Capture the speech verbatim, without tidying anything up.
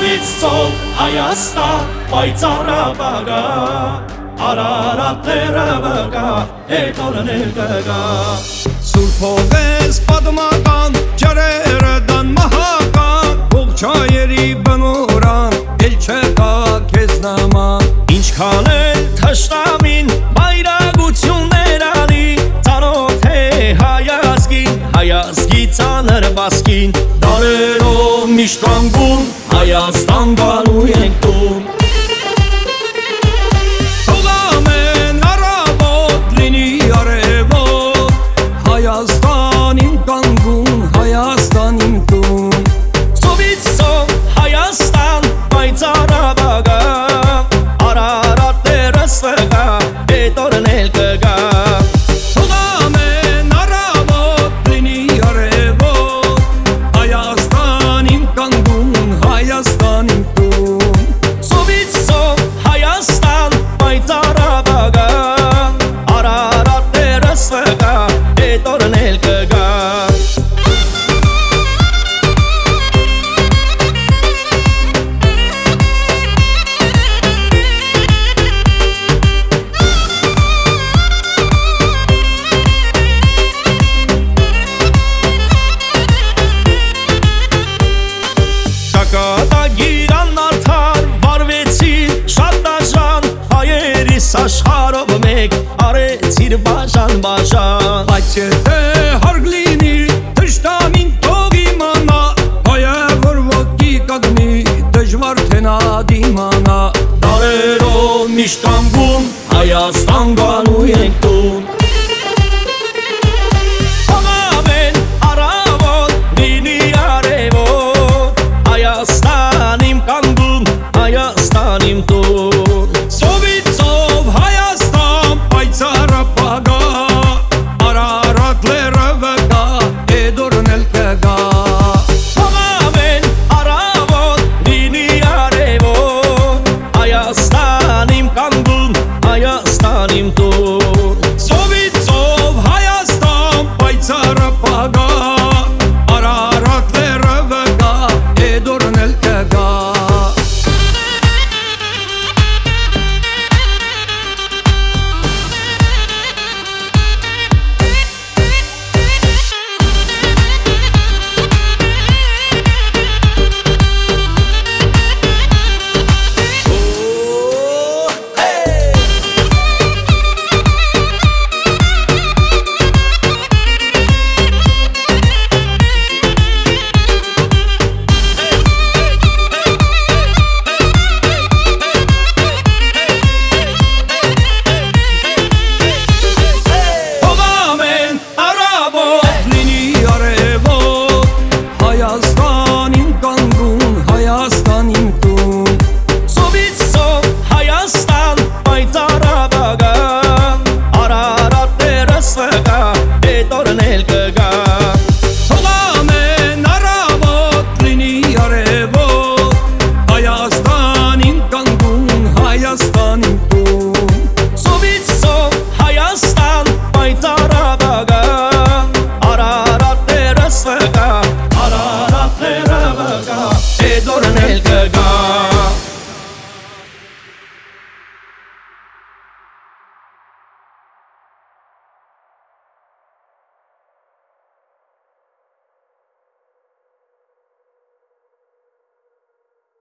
Սովիցով Հայաստան պայծառը բագա Արարատները բգա հետորն էլ կգա Սուրբով ես պատմական ջրերը դան մահական Ողջայերի բնորան էլ չկա քեզ նման Ինչքան էլ թշնամին բայրագություններ անի Ծանոթ է հայազգին, հայազգի ծանր բասկին Դարերով միշտ կանգուն, Հայաստան գալու ենք տուն Թող ամեն առավոտ լինի արևոտ Հայաստան իմ կանգուն, Հայաստան իմ տուն Սովիցով Հայաստան պայծառը բագա Արարատներս վգա հետորն էլ կգա Թող ամեն առավոտ լինի արևոտ Հայաստան իմ կանգուն, Հայաստան իմ տուն Սովիցով Հայաստան պայծառը բագա Արարատներս վգա հետորն էլ կգա Ճակատագիրան արդար վարվեցիր շատ դաժան Հայերիս աշխարհով մեկ արեցիր բաժան բաժան Բայց եթե հարկ լինի թշնամին թող իմանա Հայը որ ոտքի կանգնի դժվար թե նա դիմանա Դարերով միշտ կանգուն Հայաստան գալու ենք տուն Թող ամեն առավոտ լինի արևոտ Հայաստան իմ կանգուն, Հայաստան իմ տուն Սովիցով Հայաստան պայծառը բագա Արարատ լեռը վգա հետորն էլ կգա Թող ամեն առավոտ լինի արևոտ Հայաստան իմ կանգուն, Հայաստան իմ տուն Սովիցով Հայաստան պայծառը բագա Արարատ լեռը վգա հետորն էլ կգա Թող ամեն Առավոտ լինի արևոտ Հայաստան իմ կանգուն, Հայաստան իմ տուն Սովիցով Հայաստան պայծառը բագա Արարատներս վգա հետորն էլ կգա Թող ամեն առավոտ լինի արևոտ Հայաստան իմ կանգուն, Հայաստան իմ տուն Սովիցով Հայաստան պայծառը բագա Արարատներս վգա Արարատները վգա հետորն էլ կգա